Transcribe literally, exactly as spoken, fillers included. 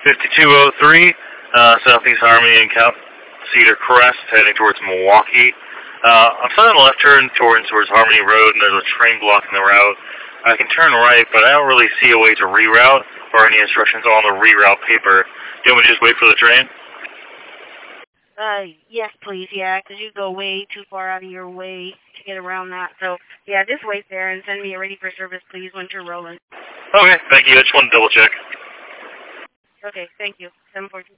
fifty-two oh three, uh, Southeast Harmony and Count Cedar Crest, heading towards Milwaukee. Uh, I'm starting a left turn towards, towards Harmony Road, and there's a train blocking the route. I can turn right, but I don't really see a way to reroute or any instructions on the reroute paper. Do you want me to just wait for the train? Uh, yes, please, yeah, because you go way too far out of your way to get around that. So, yeah, just wait there and send me a ready for service, please, once you're rolling. Okay, thank you. I just wanted to double check. Okay, thank you. seven fourteen.